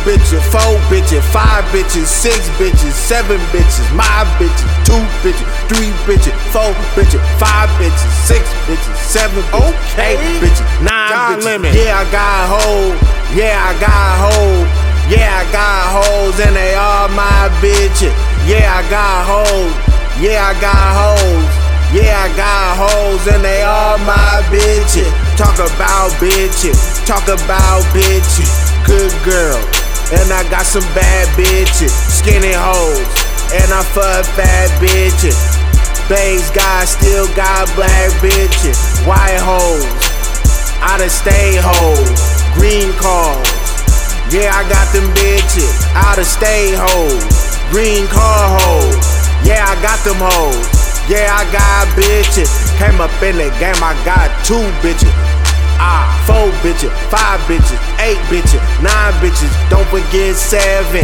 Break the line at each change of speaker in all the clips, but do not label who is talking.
bitches, 4 bitches, 5 bitches, 6 bitches, 7 bitches, my bitches, 2 bitches, 3 bitches, 4 bitches, 5 bitches, 6 bitches, 7 bitches,
Okay.
8 bitches, 9
John
bitches.
Lemon.
Yeah, I got hoes. Yeah, I got hoes. Yeah, I got hoes and they all my bitches. Yeah, I got hoes. Yeah, I got hoes. Yeah, I got hoes and they all my bitches. Talk about bitches. Talk about bitches. Good girl. And I got some bad bitches. Skinny hoes. And I fuck fat bitches. Bays guys still got black bitches. White hoes. Out of state hoes. Green cars. Yeah, I got them bitches. Out of state hoes. Green car hoes. Yeah, I got them hoes. Yeah, I got bitches. Came up in the game, I got 2 bitches. 4 bitches, 5 bitches, 8 bitches, 9 bitches. Don't forget 7.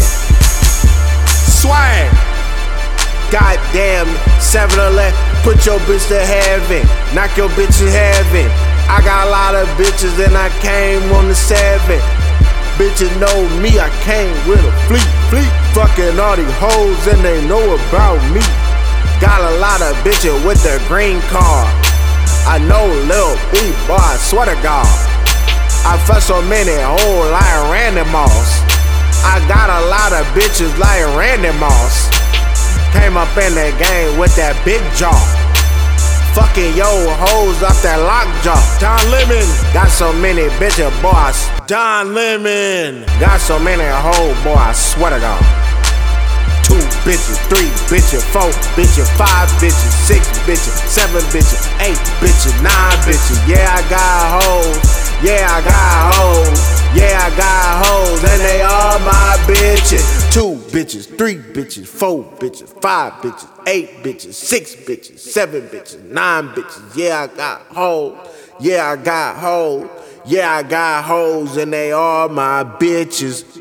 Swag. Goddamn, 7-11. Put your bitch to heaven. Knock your bitch in heaven. I got a lot of bitches and I came on the 7. Bitches know me, I came with a fleet. Fucking all these hoes and they know about me. Got a lot of bitches with the green card. I know Lil B, boy, I swear to God. I fuck so many hoes like Randy Moss. I got a lot of bitches like Randy Moss. Came up in the game with that big jaw. Fucking yo hoes off that lockjaw.
John Lemon.
Got so many bitches, boy. John Lemon. Got so many hoes, boy, I swear to God. 2 bitches, 3 bitches, 4 bitches, 5 bitches, 6 bitches, 7 bitches, 8 bitches, 9 bitches. Yeah, I got hoes. Yeah, I got hoes. Yeah, I got hoes, and they all my bitches. 2 bitches, 3 bitches, 4 bitches, 5 bitches, 8 bitches, 6 bitches, 7 bitches, 9 bitches. Yeah, I got hoes. Yeah, I got hoes. Yeah, I got hoes, and they all my bitches.